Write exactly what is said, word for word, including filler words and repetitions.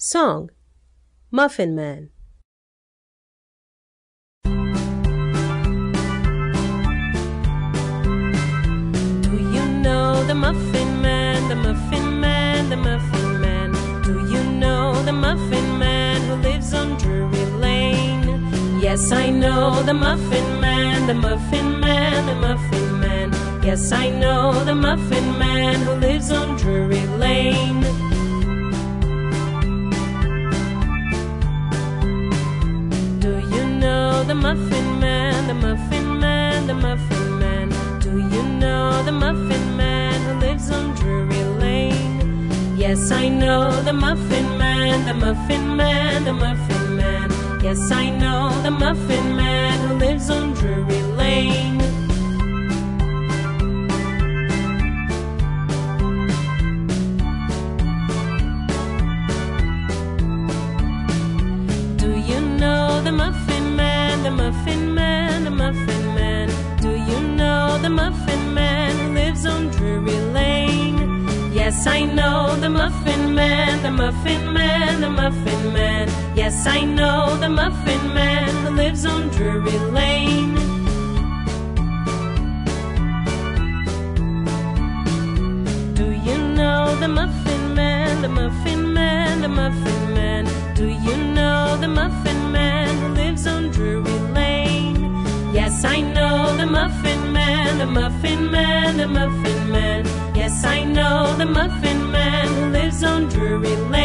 Song, Muffin Man. Do you know the Muffin Man, the Muffin Man, the Muffin Man? Do you know the Muffin Man who lives on Drury Lane? Yes, I know the Muffin Man, the Muffin Man, the Muffin Man. Yes, I know the Muffin Man who lives on Drury Lane. Do you know the Muffin Man, the Muffin Man, the Muffin Man? Do you know the Muffin Man who lives on Drury Lane? Yes, I know the Muffin Man, the Muffin Man, the Muffin Man. Yes, I know the Muffin Man who lives on Drury Lane. Do you know the Muffin Man, the Muffin Man, the Muffin Man? Do you know the Muffin Man who lives on Drury Lane? Yes, I know the Muffin Man, the Muffin Man, the Muffin Man. Yes, I know the Muffin Man who lives on Drury Lane. Do you know the Muffin Man, the Muffin Man, the Muffin Man? Do you know the Muffin Man who lives on Drury Lane? Yes, I know the Muffin Man, the Muffin Man, the Muffin Man. Yes, I know the Muffin Man who lives on Drury Lane.